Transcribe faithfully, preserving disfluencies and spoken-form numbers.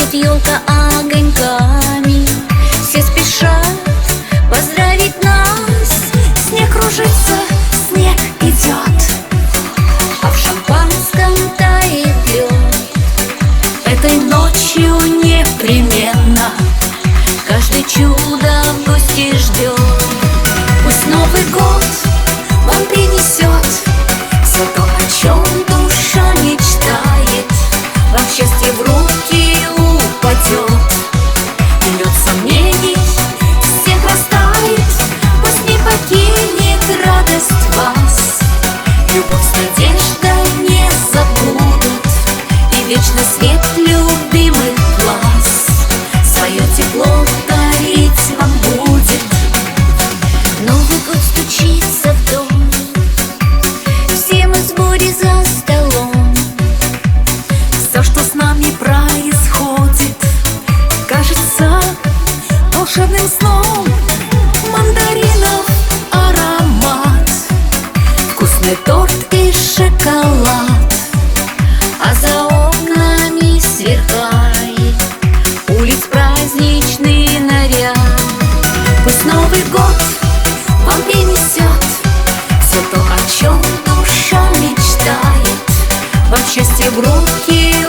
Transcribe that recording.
Сверкает елка огоньками, все спешат поздравить нас. Снег кружится, снег идет, а в шампанском тает лед. Этой ночью непременно каждый чудо в гости ждет. Пусть Новый год вам принесет все то, о чем душа мечтает, вам счастье в руки упадет, и лед сомнений всех растает. Пусть не покинет радость вас, любовь с надеждой не забудут, и вечный свет любимых глаз свое тепло дарить вам будет. Новый год стучится в дом, все мы в сборе за столом. Все, что с нами происходит, кажется волшебным сном. Мандаринов аромат, вкусный торт и шоколад, а за окнами сверкает улиц праздничный наряд. Пусть Новый год вам принесет все то, о чем душа мечтает, вам счастье в руки